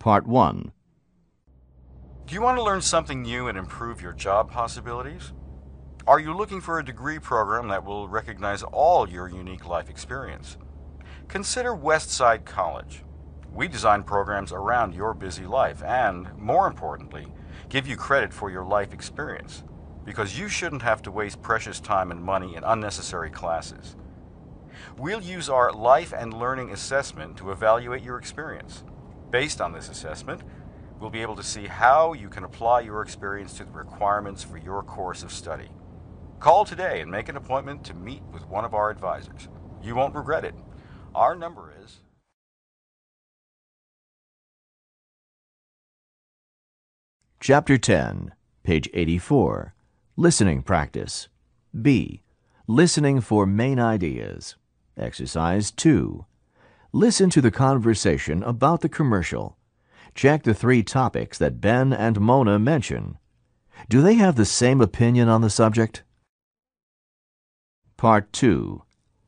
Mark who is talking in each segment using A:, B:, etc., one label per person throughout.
A: Part 1.
B: Do you want to learn something new and improve your job possibilities? Are you looking for a degree program that will recognize all your unique life experience? Consider Westside College. We design programs around your busy life and, more importantly, give you credit for your life experience, because you shouldn't have to waste precious time and money in unnecessary classes. We'll use our Life and Learning Assessment to evaluate your experience. Based on this assessment, we'll be able to see how you can apply your experience to the requirements for your course of study. Call today and make an appointment to meet with one of our advisors. You won't regret it. Our number is...
A: Chapter 10, page 84. Listening practice. B. Listening for main ideas. Exercise 2. Listen to the conversation about the commercial. Check the 3 topics that Ben and Mona mention. Do they have the same opinion on the subject? Part 2.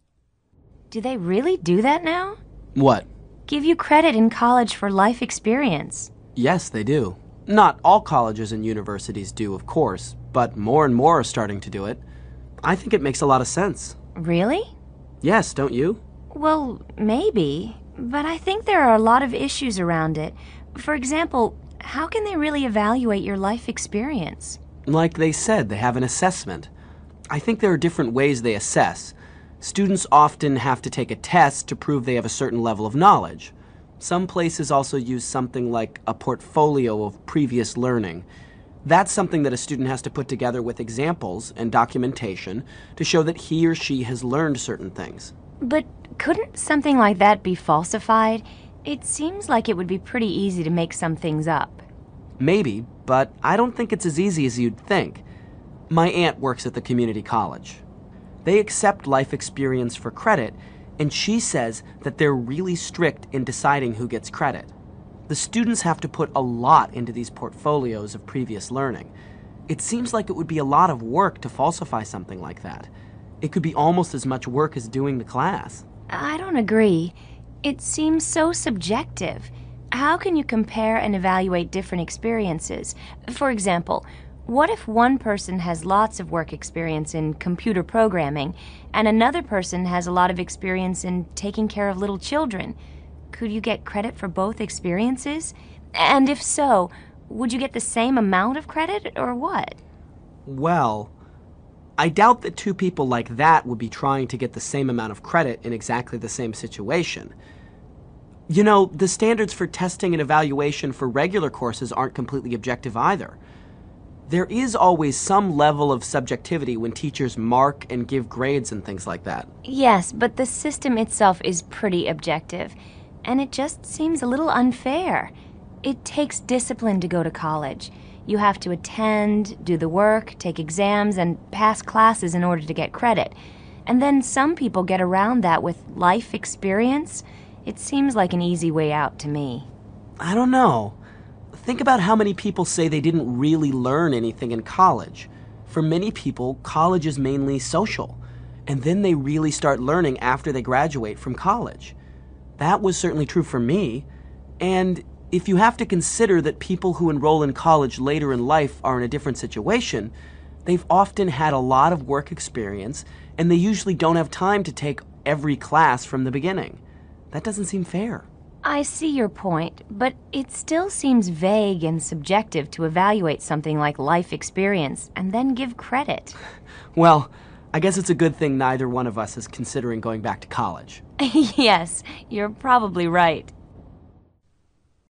C: Do they really do that now?
D: What?
C: Give you credit in college for life experience.
D: Yes, they do. Not all colleges and universities do, of course, but more and more are starting to do it. I think it makes a lot of sense.
C: Really?
D: Yes, don't you?
C: Well, maybe, but I think there are a lot of issues around it. For example, how can they really evaluate your life experience?
D: Like they said, they have an assessment. I think there are different ways they assess. Students often have to take a test to prove they have a certain level of knowledge. Some places also use something like a portfolio of previous learning. That's something that a student has to put together with examples and documentation to show that he or she has learned certain things.
C: But couldn't something like that be falsified? It seems like it would be pretty easy to make some things up.
D: Maybe, but I don't think it's as easy as you'd think. My aunt works at the community college. They accept life experience for credit, and she says that they're really strict in deciding who gets credit. The students have to put a lot into these portfolios of previous learning. It seems like it would be a lot of work to falsify something like that. It could be almost as much work as doing the class.
C: I don't agree. It seems so subjective. How can you compare and evaluate different experiences? For example, what if one person has lots of work experience in computer programming and another person has a lot of experience in taking care of little children? Could you get credit for both experiences? And if so, would you get the same amount of credit or what?
D: Well, I doubt that 2 people like that would be trying to get the same amount of credit in exactly the same situation. You know, the standards for testing and evaluation for regular courses aren't completely objective either. There is always some level of subjectivity when teachers mark and give grades and things like that.
C: Yes, but the system itself is pretty objective, and it just seems a little unfair. It takes discipline to go to college. You have to attend, do the work, take exams, and pass classes in order to get credit. And then some people get around that with life experience. It seems like an easy way out to me.
D: I don't know. Think about how many people say they didn't really learn anything in college. For many people, college is mainly social, and then they really start learning after they graduate from college. That was certainly true for me, and if you have to consider that people who enroll in college later in life are in a different situation, they've often had a lot of work experience, and they usually don't have time to take every class from the beginning. That doesn't seem fair.
C: I see your point, but it still seems vague and subjective to evaluate something like life experience and then give credit.
D: Well, I guess it's a good thing neither one of us is considering going back to college.
C: Yes, you're probably right.